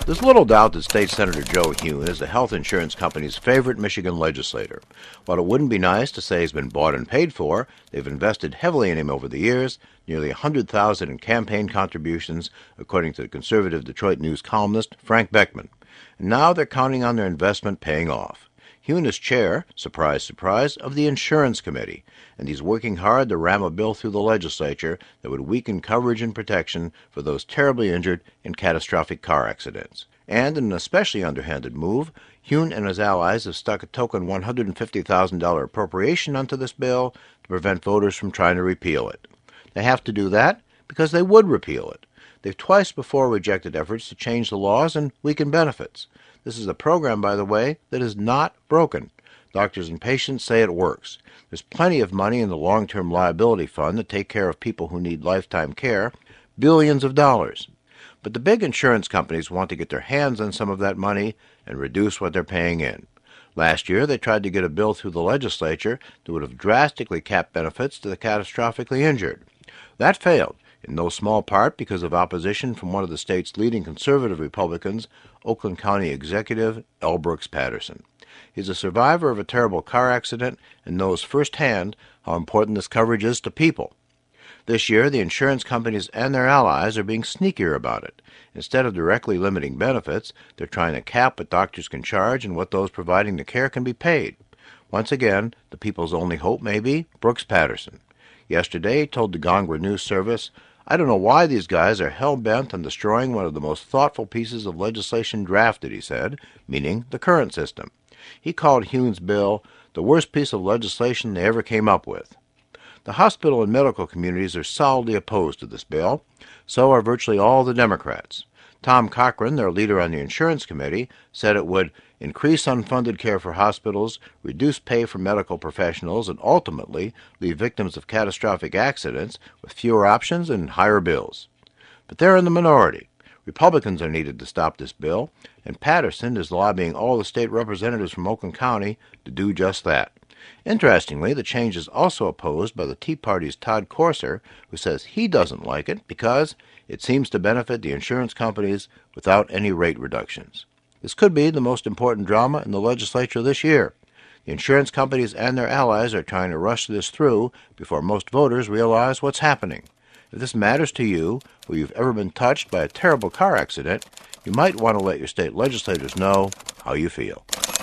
There's little doubt that State Senator Joe Hune is the health insurance company's favorite Michigan legislator. While it wouldn't be nice to say he's been bought and paid for, they've invested heavily in him over the years, nearly $100,000 in campaign contributions, according to the conservative Detroit News columnist Frank Beckman. And now they're counting on their investment paying off. Hune is chair, surprise, surprise, of the Insurance Committee, and he's working hard to ram a bill through the legislature that would weaken coverage and protection for those terribly injured in catastrophic car accidents. And in an especially underhanded move, Hune and his allies have stuck a token $150,000 appropriation onto this bill to prevent voters from trying to repeal it. They have to do that because they would repeal it. They've twice before rejected efforts to change the laws and weaken benefits. This is a program, by the way, that is not broken. Doctors and patients say it works. There's plenty of money in the long-term liability fund to take care of people who need lifetime care, billions of dollars. But the big insurance companies want to get their hands on some of that money and reduce what they're paying in. Last year, they tried to get a bill through the legislature that would have drastically capped benefits to the catastrophically injured. That failed, in no small part because of opposition from one of the state's leading conservative Republicans, Oakland County Executive L. Brooks Patterson. He's a survivor of a terrible car accident and knows firsthand how important this coverage is to people. This year, the insurance companies and their allies are being sneakier about it. Instead of directly limiting benefits, they're trying to cap what doctors can charge and what those providing the care can be paid. Once again, the people's only hope may be Brooks Patterson. Yesterday, he told the Gongwa News Service, "I don't know why these guys are hell-bent on destroying one of the most thoughtful pieces of legislation drafted," he said, meaning the current system. He called Hune's bill the worst piece of legislation they ever came up with. The hospital and medical communities are solidly opposed to this bill. So are virtually all the Democrats. Tom Cochran, their leader on the Insurance Committee, said it would increase unfunded care for hospitals, reduce pay for medical professionals, and ultimately leave victims of catastrophic accidents with fewer options and higher bills. But they're in the minority. Republicans are needed to stop this bill, and Patterson is lobbying all the state representatives from Oakland County to do just that. Interestingly, the change is also opposed by the Tea Party's Todd Corser, who says he doesn't like it because it seems to benefit the insurance companies without any rate reductions. This could be the most important drama in the legislature this year. The insurance companies and their allies are trying to rush this through before most voters realize what's happening. If this matters to you, or you've ever been touched by a terrible car accident, you might want to let your state legislators know how you feel.